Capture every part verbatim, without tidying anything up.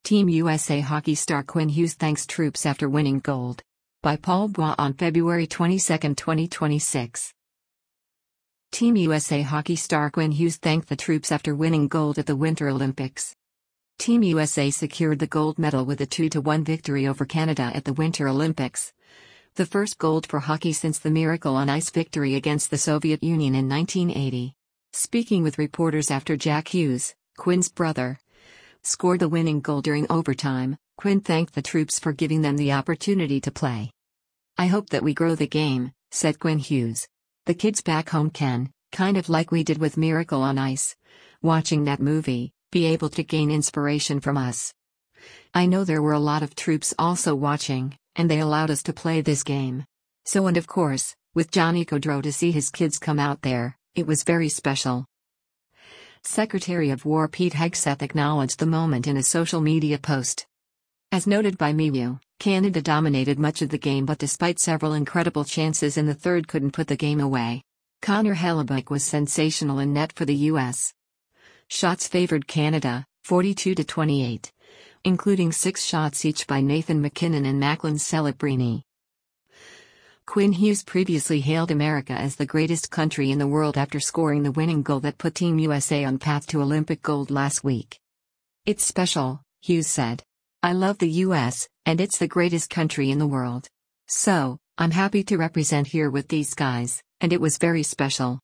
Team U S A hockey star Quinn Hughes thanks troops after winning gold. By Paul Bois on February twenty-second, twenty twenty-six. Team U S A hockey star Quinn Hughes thanked the troops after winning gold at the Winter Olympics. Team U S A secured the gold medal with a two to one victory over Canada at the Winter Olympics. The first gold for hockey since the Miracle on Ice victory against the Soviet Union in nineteen eighty. Speaking with reporters after Jack Hughes, Quinn's brother, scored the winning goal during overtime, Quinn thanked the troops for giving them the opportunity to play. "I hope that we grow the game," said Quinn Hughes. "The kids back home can, kind of like we did with Miracle on Ice, watching that movie, be able to gain inspiration from us. I know there were a lot of troops also watching, and they allowed us to play this game. So and of course, with Johnny Gaudreau to see his kids come out there, it was very special." Secretary of War Pete Hegseth acknowledged the moment in a social media post. As noted by M E U, Canada dominated much of the game but despite several incredible chances in the third couldn't put the game away. Connor Hellebuyck was sensational in net for the U S. Shots favored Canada, forty-two to twenty-eight, including six shots each by Nathan MacKinnon and Macklin Celebrini. Quinn Hughes previously hailed America as the greatest country in the world after scoring the winning goal that put Team U S A on path to Olympic gold last week. "It's special," Hughes said. "I love the U S, and it's the greatest country in the world. So, I'm happy to represent here with these guys, and it was very special."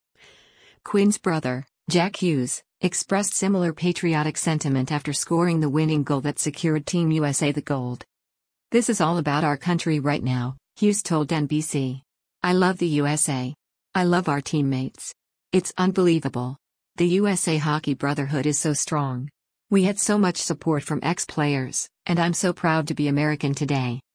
Quinn's brother, Jack Hughes, expressed similar patriotic sentiment after scoring the winning goal that secured Team U S A the gold. "This is all about our country right now," Hughes told N B C. "I love the U S A. I love our teammates. It's unbelievable. The U S A hockey brotherhood is so strong. We had so much support from ex-players, and I'm so proud to be American today."